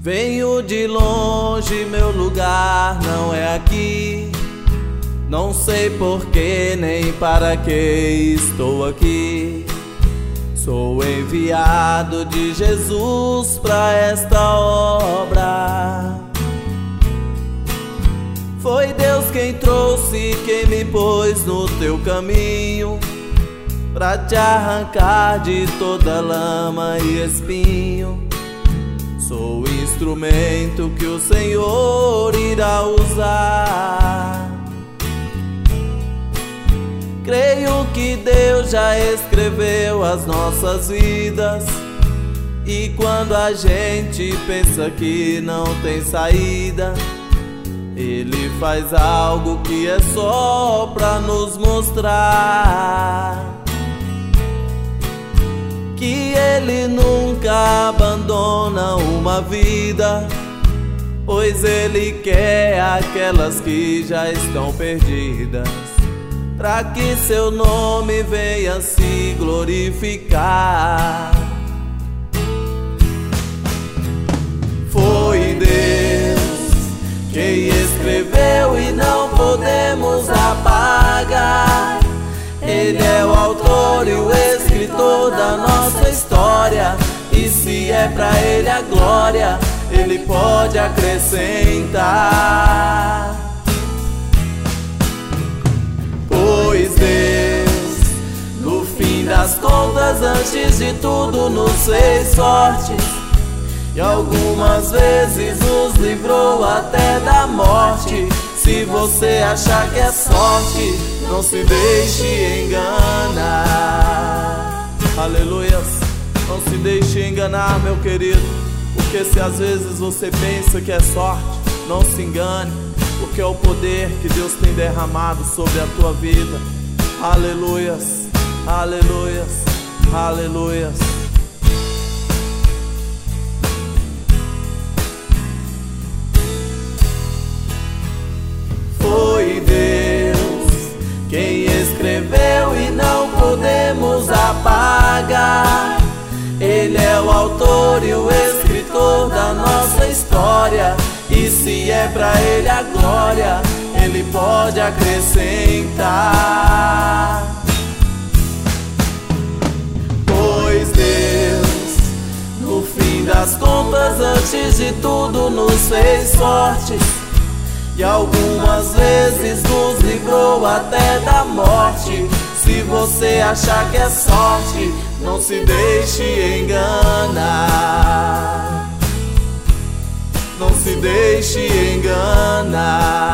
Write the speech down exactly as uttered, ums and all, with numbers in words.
Venho de longe, meu lugar não é aqui. Não sei porquê nem para que estou aqui. Sou enviado de Jesus para esta obra. Foi Deus quem trouxe, quem me pôs no teu caminho, pra te arrancar de toda lama e espinho. Sou o instrumento que o Senhor irá usar. Creio que Deus já escreveu as nossas vidas, e quando a gente pensa que não tem saída, Ele faz algo que é só pra nos mostrar que Ele nunca abandona uma vida, pois Ele quer aquelas que já estão perdidas, pra que seu nome venha se glorificar. Foi Deus quem escreveu e não podemos apagar. Ele é o autor e o escritor da nossa história, e se é pra Ele a glória, Ele pode acrescentar. Pois Deus, no fim das contas, antes de tudo nos fez fortes, e algumas vezes nos livrou até da morte. Se você achar que é sorte, não se deixe enganar. Aleluias. Não se deixe enganar, meu querido, porque se às vezes você pensa que é sorte, não se engane, porque é o poder que Deus tem derramado sobre a tua vida. Aleluias, aleluias, aleluias. Foi Deus quem escreveu e não podemos apagar. Ele é o autor e o escritor da nossa história, e se é pra Ele a glória, Ele pode acrescentar. Pois Deus, no fim das contas, antes de tudo nos fez fortes, e algumas vezes nos livrou até da morte. Se você achar que é sorte, não se deixe enganar. Não se deixe enganar.